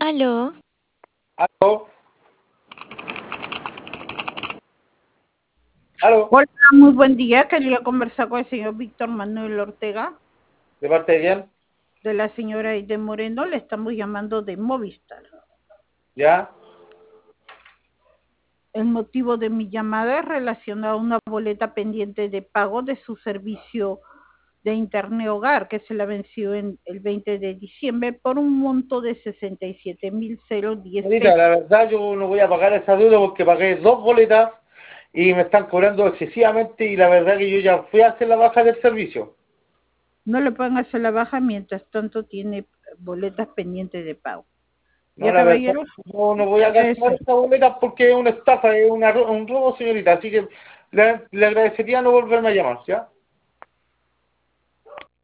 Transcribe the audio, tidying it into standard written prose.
Aló, Aló, aló, Hola, muy buen día. Quería conversar con el señor Víctor Manuel Ortega, ¿de parte de quién? de la señora Aide Moreno. Le estamos llamando de Movistar. ¿Ya? El motivo de mi llamada es relacionado a una boleta pendiente de pago de su servicio de Internet Hogar, que se la venció en el 20 de diciembre por un monto de 67.010 Señorita, pesos. la verdad yo no voy a pagar esa deuda porque pagué dos boletas y me están cobrando excesivamente y la verdad que yo ya fui a hacer la baja del servicio. No le pueden hacer la baja, mientras tanto tiene boletas pendientes de pago. No, Ya, la verdad, caballero, no voy a cancelar esa boleta porque es una estafa, es un robo, señorita. Así que le agradecería no volverme a llamar, ¿ya?